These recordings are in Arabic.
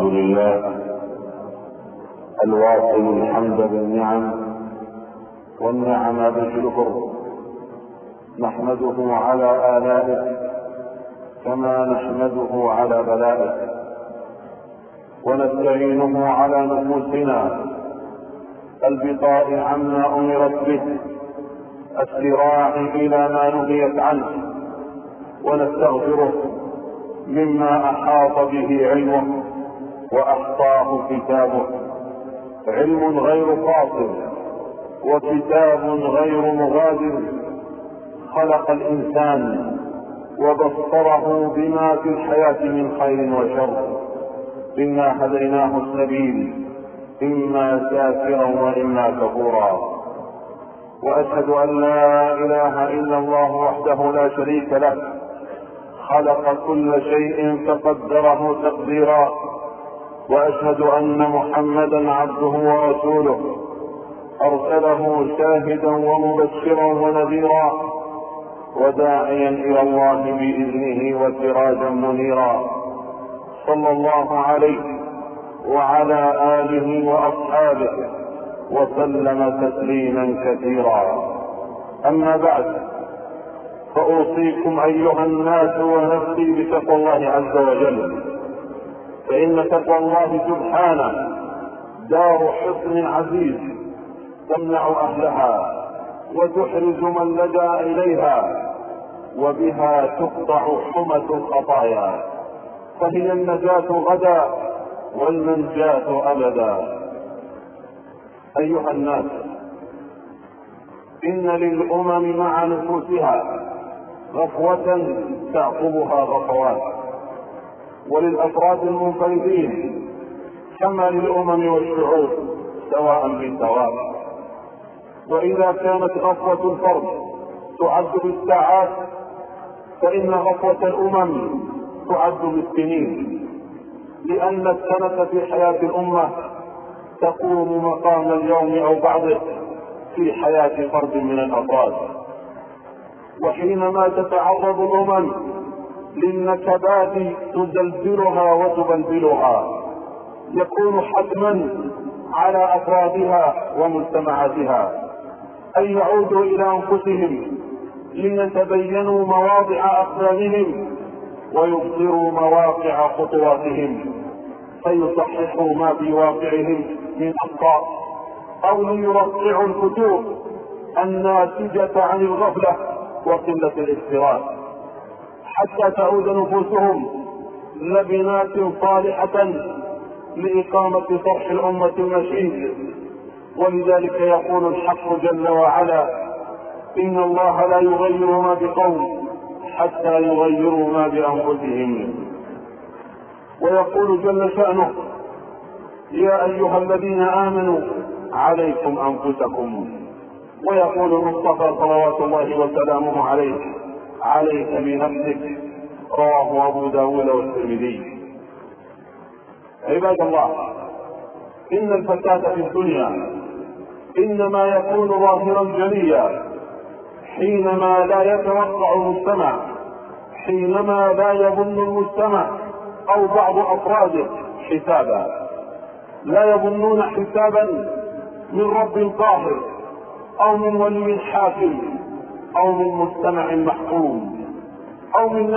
لله الواصل الحمد بالنعم والنعم بالشكر، نحمده على آلائه كما نحمده على بلائه، ونستعينه على نفوسنا البقاء عما أمرت به، السراع إلى ما نهيت عنه، ونستغفره مما أحاط به علمه وأحصاه كتابه، علم غير قاصر وكتاب غير مغادر، خلق الإنسان وبصره بما في الحياة من خير وشر، إنا هديناه السبيل إما شاكرا وإما كفورا، وأشهد أن لا إله إلا الله وحده لا شريك له، خلق كل شيء فقدره تقديرا، وأشهد أن محمدا عبده ورسوله، أرسله شاهدا ومبشرا ونذيرا وداعيا إلى الله بإذنه وسراجا منيرا، صلى الله عليه وعلى آله وأصحابه وسلم تسليما كثيرا. أما بعد، فأوصيكم أيها الناس ونفسي بتقوى الله عز وجل، فإن تقوى الله سبحانه دار حصن عزيز تمنع أهلها وتحرز من لجأ إليها، وبها تقطع حمة الخطايا، فهي النجاة غدا والمنجاة أبدا. أيها الناس، إن للأمم مع نفوسها غفوة تعقبها غفوات، وللأفراد المنفردين كما للأمم والشعوب سواء بسواء، وإذا كانت غفوة الفرد تعد بالساعات، فإن غفوة الأمم تعد بالسنين، لأن السنة في حياة الأمة تقوم مقام اليوم أو بعضه في حياة فرد من الأفراد. وحينما تتعرض الأمم للنكبات تزلزلها وتبلبلها، يكون حتما على أفرادها ومجتمعاتها أن يعودوا إلى أنفسهم ليتبينوا مواضع أقدامهم ويبصروا مواقع خطواتهم، فيصححوا ما في واقعهم من أخطاء، أو ليرقعوا الفتور الناتجة عن الغفلة وقلة الاكتراث، حتى تعود نفوسهم لبنات صالحة لإقامة صرح الأمة المشيد. ولذلك يقول الحق جل وعلا: إن الله لا يغير ما بقوم حتى يغيروا ما بأنفسهم. ويقول جل شأنه: يا أيها الذين آمنوا عليكم أنفسكم. ويقول المصطفى صلوات الله وسلامه عليه: عليك بنفسك. رواه أبو داود والترمذي. عباد الله، إن الفساد في الدنيا إنما يكون ظاهرا جليا حينما لا يتوقع المجتمع، حينما لا يظن المجتمع أو بعض أفراده حسابا، لا يظنون حسابا من رب قاهر أو من ولي حاكم أو من مجتمع محكوم أو من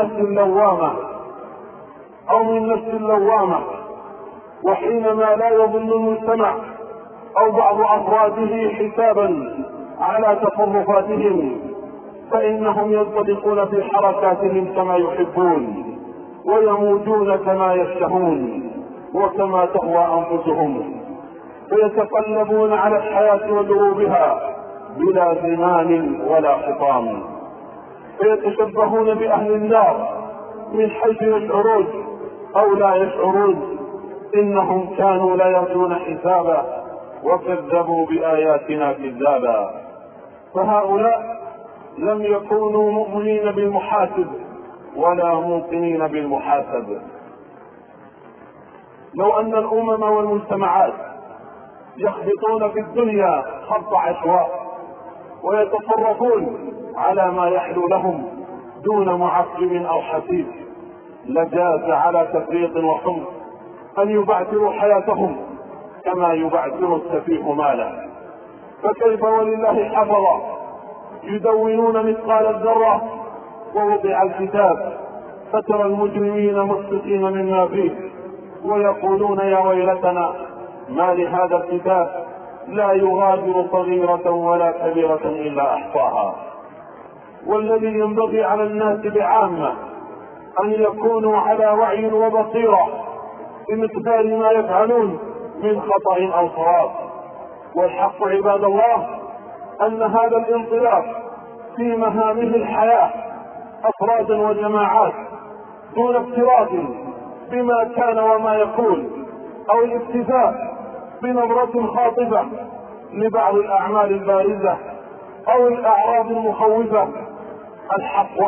نفس لوامة وحينما لا يظن المجتمع أو بعض أفراده حسابا على تصرفاتهم، فإنهم ينطلقون في حركاتهم كما يحبون، ويموتون كما يشتهون وكما تهوى أنفسهم، ويتقلبون على الحياة ودروبها بلا زمان ولا حطام، ويتشبهون بأهل النار من حيث يشعرون أو لا يشعرون، إنهم كانوا لا يرجون حسابا وكذبوا بآياتنا كذابا. فهؤلاء لم يكونوا مؤمنين بالمحاسب ولا موقنين بالمحاسب. لو أن الأمم والمجتمعات يخبطون في الدنيا خبط عشواء ويتصرفون على ما يحلو لهم دون معقب أو حسيب، لجاز على تفريط وحمق أن يبعثروا حياتهم كما يبعثر السفيه ماله. فكيف ولله حفظة يدونون مثقال الذرة ووضع الكتاب فترى المجرمين مشفقين مما فيه ويقولون يا ويلتنا ما لهذا الكتاب لا يغادر صغيرة ولا كبيرة إلا أحصاها. والذي ينبغي على الناس بعامة أن يكونوا على وعي وبصيرة بمقدار ما يفعلون من خطأ أو صواب. والحق عباد الله أن هذا الانطلاق في مهامه الحياة أفرادا وجماعات دون افتراض بما كان وما يكون أو الاكتفاء بنظرة خاطفة لبعض الأعمال البارزة أو الأعراض المخوفة. الحق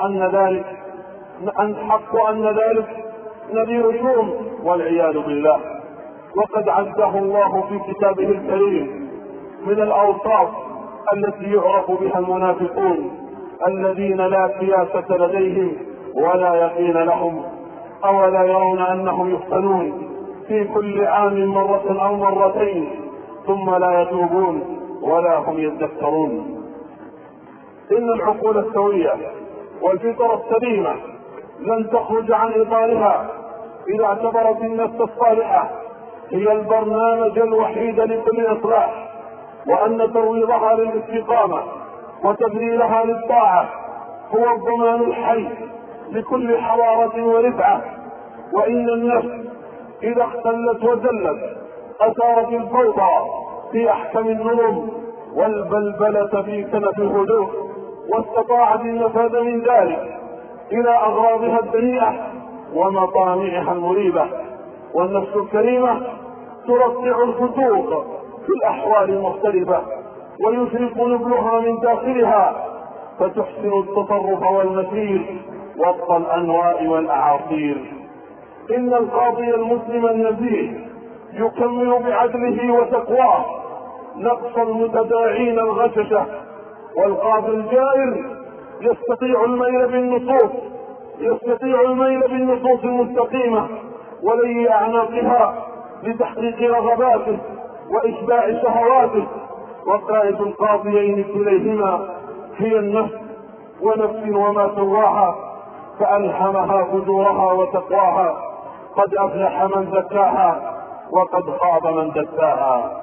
أن ذلك نذير شؤم والعياذ بالله. وقد عده الله في كتابه الكريم من الأوصاف التي يعرف بها المنافقون الذين لا سياسة لديهم ولا يقين لهم. أولا يرون أنهم يفتنون في كل عام مرة أو مرتين ثم لا يتوبون ولا هم يذكرون. إن العقول السوية والفطرة السليمة لن تخرج عن إطارها إذا اعتبرت النفس الصالحة هي البرنامج الوحيد لكل إصلاح، وأن ترويضها للاستقامة وتبذيلها للطاعة هو الضمان الحي لكل حضارة ورفعة. وإن النفس إذا اختلت وزلت أثارت الفوضى في أحكم النظم والبلبلة في كنف الهدوء، واستطاعت النفاذ من ذلك إلى أغراضها الدنيئة ومطامعها المريبة. والنفس الكريمة ترفع الفتوق في الأحوال المختلفة ويشرق نبلها من داخلها فتحسن التصرف والمسير وسط الأنواء والأعاصير. إن القاضي المسلم النزيه يكمل بعدله وتقواه نقص المتداعين الغششة، والقاضي الجائر يستطيع الميل بالنصوص المستقيمة ولي أعناقها لتحقيق رغباته وإشباع شهواته. وقائد القاضيين كليهما هي النفس، ونفس وما سواها فألهمها فجورها وتقواها. قد أفلح من زكاها وقد خاب من دساها.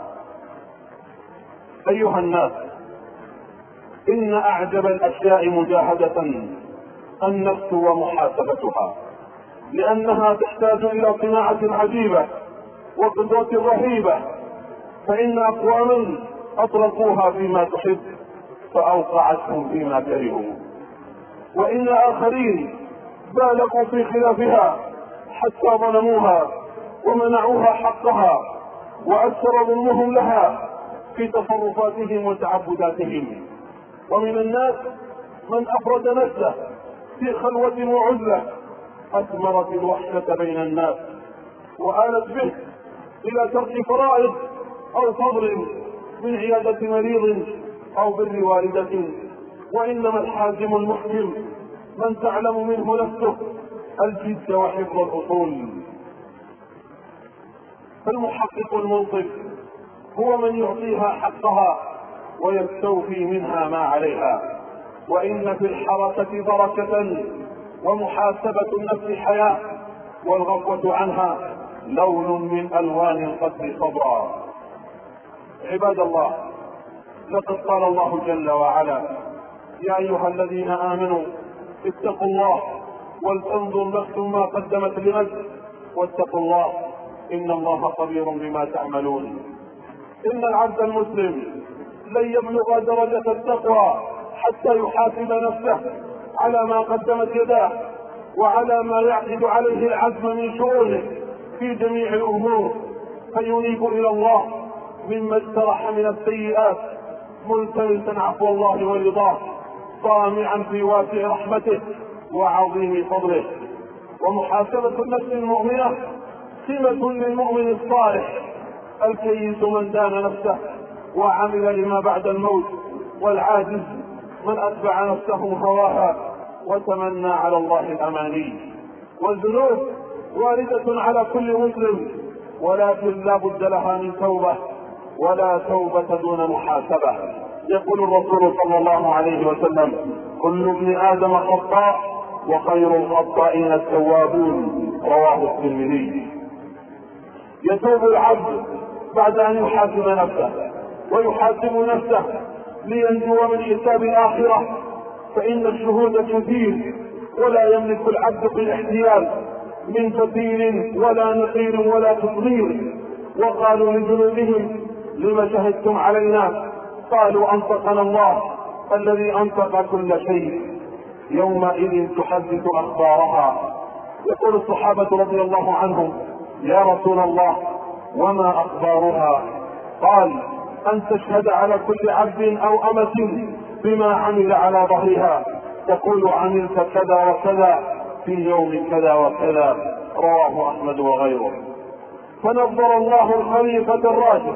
أيها الناس، إن أعجب الأشياء مجاهدة النفس ومحاسبتها، لأنها تحتاج إلى صناعة عجيبة وقدرة رهيبة. فإن أقواما أطلقوها فيما تحب فأوقعتهم فيما كرهوا، وإن آخرين بالغوا في خلافها حتى ظلموها ومنعوها حقها وأثر ظلمهم لها في تصرفاتهم وتعبداتهم. ومن الناس من أفرد نفسه في خلوة وعزلة أثمرت الوحشة بين الناس وآلت به إلى ترك فرائض أو صبر من عيادة مريض أو بر والدة. وإنما الحازم المحكم من تعلم منه نفسه الجد وحفظ الأصول. فالمحقق المنصف هو من يعطيها حقها ويستوفي منها ما عليها. وإن في الحركة بركة ومحاسبة النفس حياة، والغفوة عنها لون من ألوان القتل صبرا. عباد الله، لقد قال الله جل وعلا: يا أيها الذين آمنوا اتقوا الله ولتنظر نفس ما قدمت لغد واتقوا الله إن الله خبير بما تعملون. إن العبد المسلم لن يبلغ درجة التقوى حتى يحاسب نفسه على ما قدمت يداه وعلى ما يعقد عليه العزم من شؤونه في جميع الأمور، فينيب إلى الله مما اجترح من السيئات ملتمسا عفو الله ورضاه طامعا في واسع رحمته وعظيم فضله. ومحاسبة النفس المؤمنة سمة للمؤمن الصالح الكيس من دان نفسه وعمل لما بعد الموت، والعاجز من أتبع نفسه هواها وتمنى على الله الأماني. والذنوب واردة على كل مسلم ولكن لا بد لها من توبة، ولا توبة دون محاسبة. يقول الرسول صلى الله عليه وسلم: كل ابن آدم خطاء وخير الخطائين التوابون، رواه الترمذي. يتوب العبد بعد أن يحاسب نفسه ويحاسب نفسه لينجو من حساب الآخرة، فإن الشهود كثير ولا يملك العبد في الاحتيال من فتيل ولا نقير ولا تصغير. وقالوا لجنودهم: لم شهدتم علينا؟ قالوا: أنطقنا الله الذي أنطق كل شيء. يومئذ تحدث أخبارها. يقول الصحابة رضي الله عنهم: يا رسول الله وما أخبارها؟ قال: أن تشهد على كل عبد أو أمة بما عمل على ظهرها، تقول: عملت كذا وكذا في يوم كذا وكذا، رواه أحمد وغيره. فنظر الله الخليفة الراشد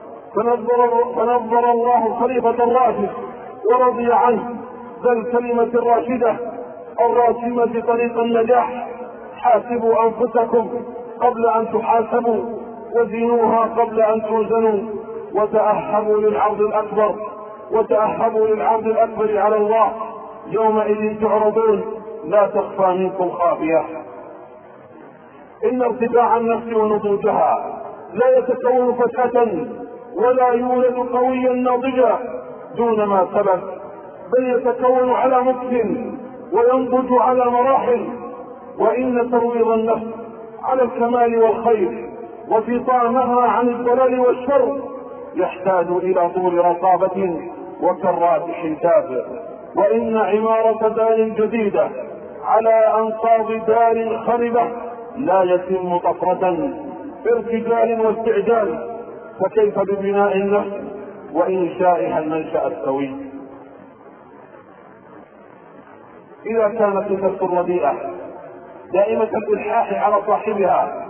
ورضي عنه ذا الكلمة الراشدة الراسمة طريق النجاح: حاسبوا أنفسكم قبل أن تحاسبوا، وزنوها قبل أن توزنوا، وتأهبوا للعرض الأكبر على الله، يومئذ تعرضون لا تخفى منكم خافية. إن ارتفاع النفس ونضوجها لا يتكون فتحة ولا يولد قويا ناضجا دون ما سبق، بل يتكون على مكس وينضج على مراحل. وإن ترويض النفس على الكمال والخير وفطامها عن الضلال والشر يحتاج إلى طول رقابة وكرات حساب. وإن عمارة دار جديدة على أنقاض دار خربة لا يتم طفرة بارتجال واستعجال، فكيف ببناء النفس وإنشائها المنشأ السوي؟ إذا كانت النفس الرديئة دائمة الإلحاح على صاحبها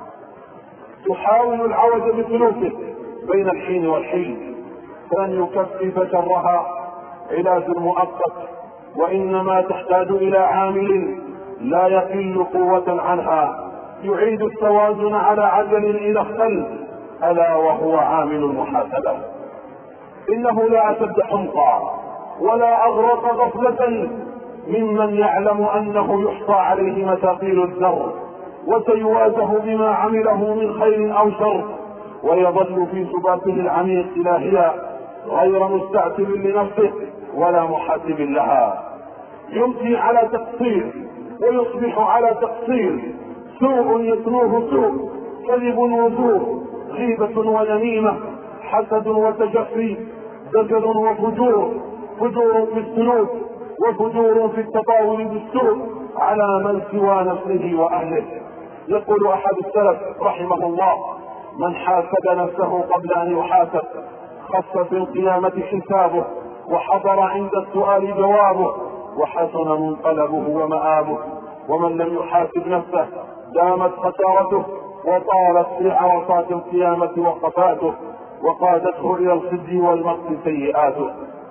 تحاول العوج بسلوكه بين الحين والحين، فلن يكفف شرها علاج مؤقت، وإنما تحتاج إلى عامل لا يقل قوة عنها يعيد التوازن على عجل إلى الخلف، ألا وهو عامل المحاسبة. إنه لا أشد حمقا ولا أغرق غفلة ممن يعلم أنه يحصى عليه مثاقيل الذر وسيواجه بما عمله من خير أو شر، ويظل في سباته العميق إلهيا غير مستعتب لنفسه ولا محاسب لها. يمضي على تقصير ويصبح على تقصير، سوء يتلوه سوء، كذب وزور، غيبة ونميمة، حسد وتجفي، دجل وفجور، فجور في السلوك وفجور في التطاول بالسوء على من سوى نفسه وأهله. يقول أحد السلف رحمه الله: من حاسب نفسه قبل أن يحاسب خف في القيامة حسابه، وحضر عند السؤال جوابه، وحسن منقلبه ومآبه. ومن لم يحاسب نفسه دامت خسارته، وطالت في عرصات القيامة وقفاته، وقادته إلى الخزي والمقت سيئاته.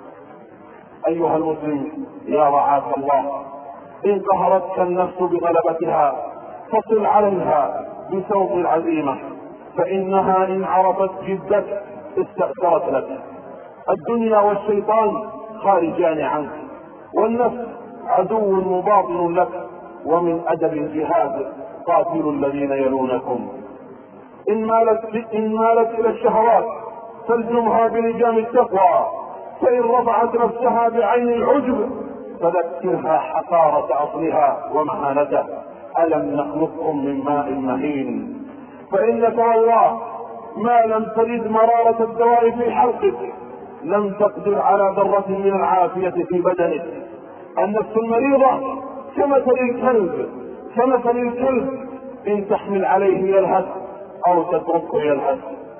أيها المسلم يا رعاك الله، إن قهرتك النفس بغلبتها فصل عليها بصوت العزيمة، فإنها إن عرفت جدك استأثرت لك. الدنيا والشيطان خارجان عنك، والنفس عدو مباطن لك، ومن أدب الجهاد قاتلوا الذين يلونكم. إن مالت إلى الشهوات فالزمها بلجام التقوى، فإن رفعت نفسها بعين العجب فذكرها حقارة أصلها ومهانته. ألم نخلقكم من ماء مهين؟ فإنك والله ما لم تجد مرارة الدواء في حلقك لم تقدر على ذرة من العافية في بدنك. النفس المريضة كمثل الكلب إن تحمل عليه يلهث أو تتركه يلهث.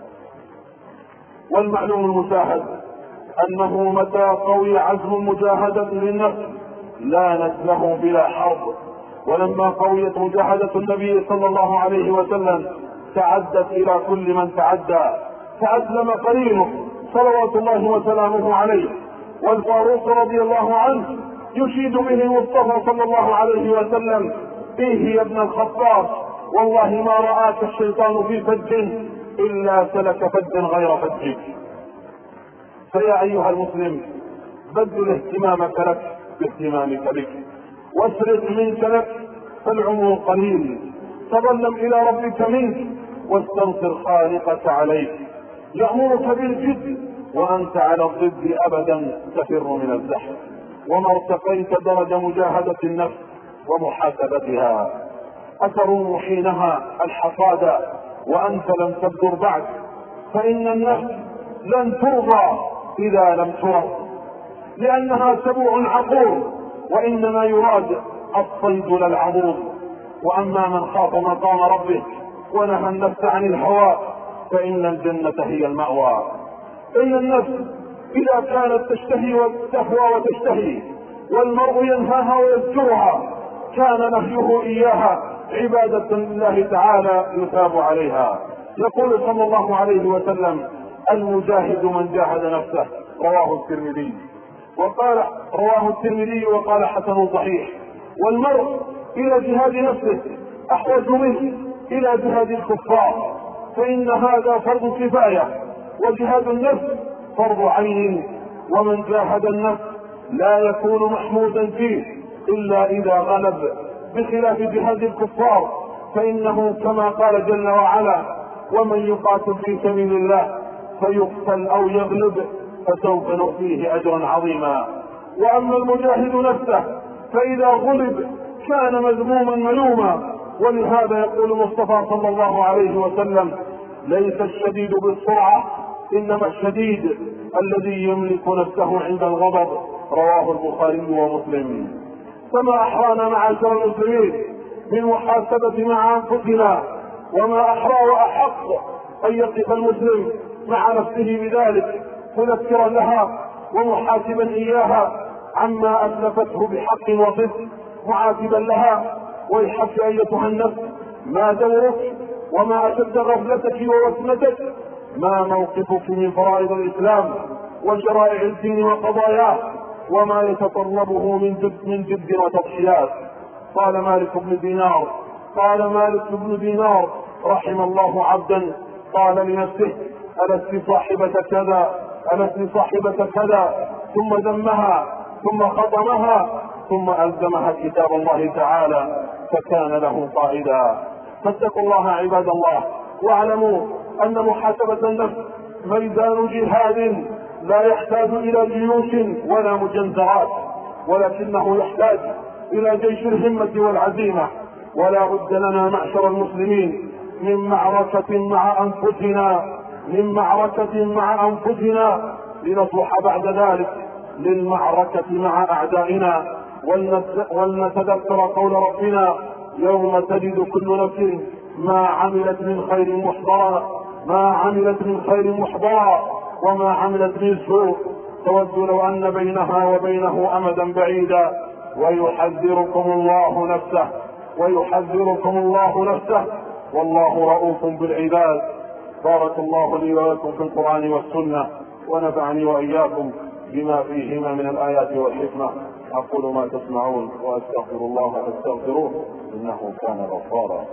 والمعلوم المشاهد أنه متى قوي عزم المجاهدة للنفس لانت له بلا حرب. ولما قويت مجاهدة النبي صلى الله عليه وسلم تعدت إلى كل من تعدى، فأسلم قرينه صلوات الله وسلامه عليه. والفاروق رضي الله عنه يشيد به المصطفى صلى الله عليه وسلم: إيه يا ابن الخطاب والله ما رآك الشيطان في فج إلا سلك فجا غير فجك. فيا أيها المسلم، بدل اهتمامك لك باهتمامك بك، واسرق منك لك فالعمر قليل، تظلم إلى ربك منك واستنصر خالقك عليك. يأمرك بالجد وأنت على الضد أبدا تفر من الزحف. وما ارتقيت درجة مجاهدة النفس ومحاسبتها أتروم حينها الحصاد وأنت لم تبدر بعد، فإن النفس لن ترضى إذا لم ترض، لأنها سبوع عقور، وإنما يراد الصيد للعضوض. وأما من خاف مقام ربه ونهى النفس عن الهوى فإن الجنة هي المأوى. إن النفس إذا كانت تشتهي وتهوى وتشتهي والمرء ينهاها ويزجرها كان نهيه إياها عبادة لله تعالى يثاب عليها. يقول صلى الله عليه وسلم: المجاهد من جاهد نفسه، رواه الترمذي وقال حسن صحيح. والمرء إلى جهاد نفسه أحوج منه إلى جهاد الكفار، فإن هذا فرض كفاية، وجهاد النفس فرض عين. ومن جاهد النفس لا يكون محمودا فيه إلا إذا غلب، بخلاف جهاد الكفار فإنه كما قال جل وعلا: ومن يقاتل في سبيل الله فيقتل أو يغلب فسوف نؤتيه أجرا عظيما. وأما المجاهد نفسه فإذا غلب كان مذموما ملوما. ولهذا يقول المصطفى صلى الله عليه وسلم: ليس الشديد بالسرعة إنما الشديد الذي يملك نفسه عند الغضب. رواه البخاري ومسلم. فما أحرانا معاشر المسلمين من محاسبة مع أنفسنا، وما أحرى وأحق أن يقف المسلم مع نفسه بذلك مذكرا لها ومحاسبا إياها عما أسلفته بحق وصدق، معاتبا لها: ويحك أيتها النفس ما دورك وما أشد غفلتك ووسمتك، ما موقفك من فرائض الإسلام وشرائع الدين وقضاياه، وما يتطلبه من جد وتضحيات. قال مالك بن دينار رحم الله عبدا قال لنفسه: ألست صاحبة كذا، ثم ذمها ثم خطمها ثم ألزمها كتاب الله تعالى فكان له قائدا. فاتقوا الله عباد الله، واعلموا أن محاسبة النفس ميدان جهاد لا يحتاج إلى جيوش ولا مجنزرات، ولكنه يحتاج إلى جيش الهمة والعزيمة. ولا بد لنا معشر المسلمين من معركة مع أنفسنا لنصلح بعد ذلك للمعركة مع أعدائنا. ولنتذكر قول ربنا: يوم تجد كل نفس ما عملت من خير محضرا وما عملت من سوء تود لو أن بينها وبينه أمدا بعيدا ويحذركم الله نفسه والله رؤوف بالعباد. بارك الله لي ولكم في القرآن والسنة، ونفعني وإياكم بما فيهما من الآيات والحكمة. أقول ما تسمعون وأستغفر الله فاستغفروه إنه كان غفارا.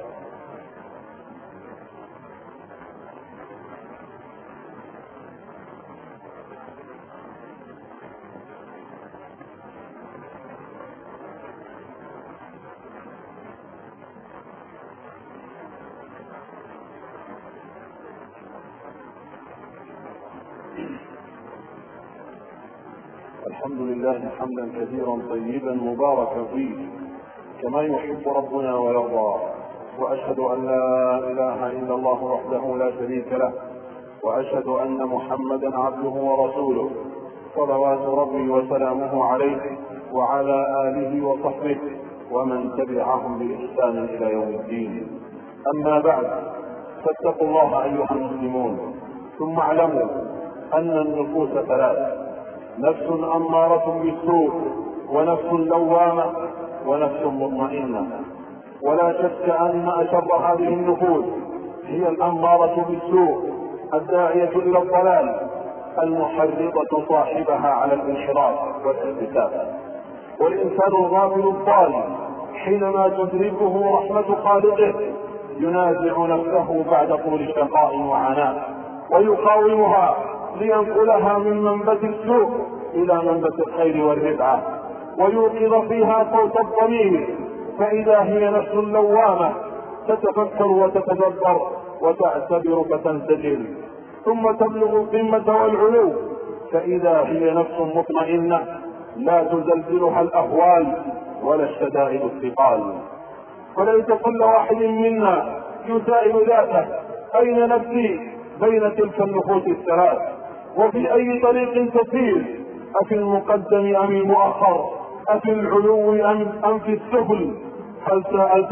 الحمد لله حمدا كثيرا طيبا مباركا فيه كما يحب ربنا ويرضى، وأشهد أن لا إله إلا الله وحده لا شريك له، وأشهد أن محمدا عبده ورسوله صلوات ربي وسلامه عليه وعلى آله وصحبه ومن تبعهم بإحسان إلى يوم الدين. أما بعد، فاتقوا الله أيها المسلمون، ثم اعلموا أن النفوس ثلاث: نفس أمارة بالسوء، ونفس لوامة، ونفس مطمئنة. ولا شك أن أشر هذه النفوس هي الأمارة بالسوء الداعية إلى الضلال المحرضة صاحبها على الانحراف والانتكاس. والإنسان الغافل الضال حينما تدركه رحمة خالقه ينازع نفسه بعد طول شقاء وعناء ويقاومها لينقلها من منبت السوء إلى منبت الخير والرفعة، ويوقظ فيها صوت الضمير، فإذا هي نفس لوامة تتفكر وتتدبر وتعتبر فتنسجم، ثم تبلغ القمة والعلو فإذا هي نفس مطمئنة لا تزلزلها الأهوال ولا الشدائد الثقال. فليس كل واحد منا يسائل ذاته أين نفسي بين تلك النفوس الثلاث، وفي أي طريق تسير، أفي المقدم أم المؤخر، أفي العلو أم في السفل. هل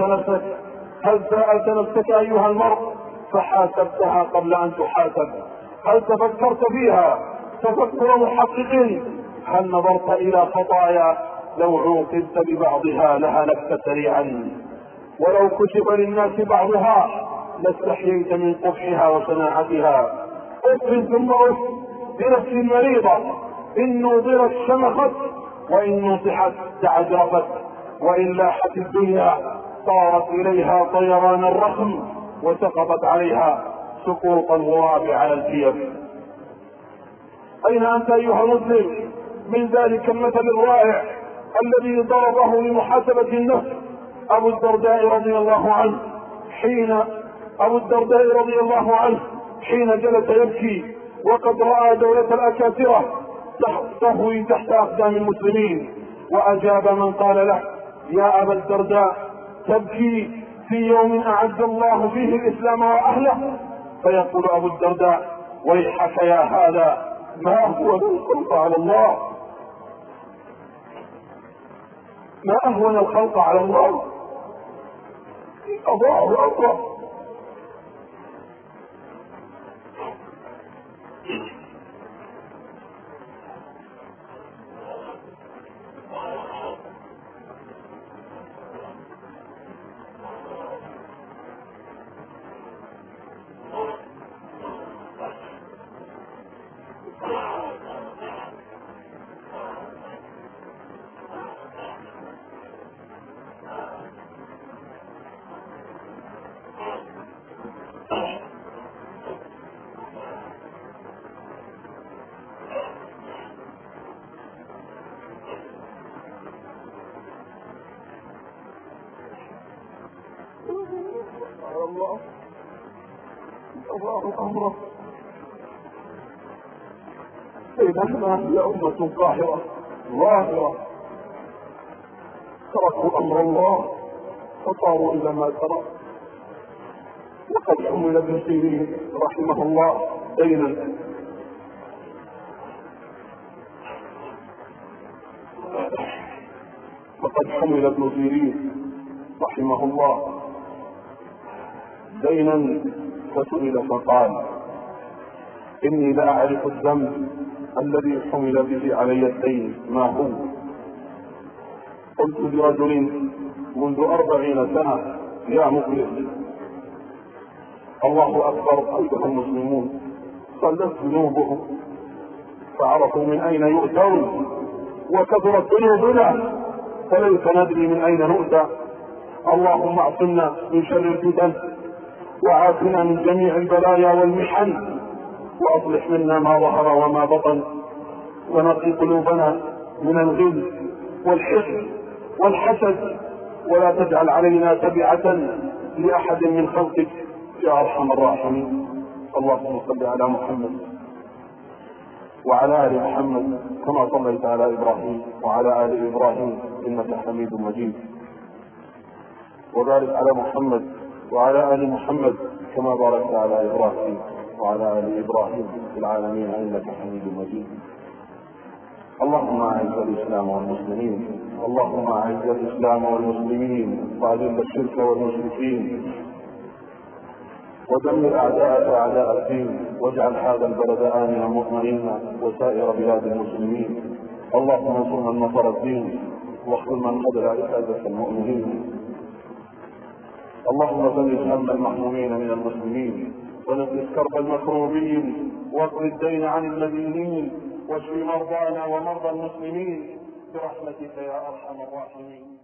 سألت نفسك أيها المرء فحاسبتها قبل أن تحاسب؟ هل تفكرت فيها تفكر محقق؟ هل نظرت إلى خطايا لو عوقبت ببعضها لهلكت سريعا، ولو كشف للناس بعضها لاستحييت من قبحها وشناعتها؟ اصبر ثم اصبر بنفس مريضة، إن نوضرت شمخت، وإن نصحت تعجرفت، وإن لاحت الدنيا طارت إليها طيران الرخم وسقطت عليها سقوط الغراب على الكيف. أين أنت أيها المسلم من ذلك المثل الرائع الذي ضربه لمحاسبة النفس أبو الدرداء رضي الله عنه حين جلس يبكي وقد رأى دولة الأكاثرة تهوي تحت أقدام المسلمين، وأجاب من قال له: يا أبا الدرداء تبكي في يوم أعز الله فيه الإسلام وأهله؟ فيقول أبو الدرداء: ويحك يا هذا، ما أهون الخلق على الله، ما أهون الخلق على الله، أضاعوا أمره. الله أضاعوا أمره. بينما هي أمة قاهرة ظاهرة تركوا أمر الله فصاروا إلى ما ترى. وقد حمل ابن سيرين رحمه الله دينا رحمه الله دينا فسئل فقال: إني لا أعرف الذنب الذي حمل به علي الدين ما هو. قلت لرجل منذ 40 سنة: يا مفلس، الله أكبر أيها المسلمون، قلت ذنوبهم فعرفوا من أين يؤتون، وكثرت ذنوبنا فليس ندري من أين نؤتى. اللهم اعصمنا من شر الفتن، وعافنا من جميع البلايا والمحن، وأصلح منا ما ظهر وما بطن، ونقي قلوبنا من الغل والحقد والحسد، ولا تجعل علينا تبعة لأحد من خلقك يا أرحم الراحمين. اللهم صل على محمد وعلى آل محمد كما صليت على إبراهيم وعلى آل إبراهيم إنك حميد مجيد، وبارك على محمد وعلى آل محمد كما باركت على إبراهيم وعلى آل إبراهيم في العالمين إنك حميد مجيد. اللهم أعز الإسلام والمسلمين، اللهم أعز الإسلام والمسلمين، وأذل الشرك والمشركين، ودمر أعداءك أعداء الدين، واجعل هذا البلد آمنا مطمئنا وسائر بلاد المسلمين. اللهم انصر من نصر الدين، واخذل من خذل عبادة المؤمنين. اللهم فرج هم المحمومين من المسلمين، ونفس كرب المكروبين، واقض الدين عن المدينين، واشف مرضانا ومرضى المسلمين برحمتك يا أرحم الراحمين.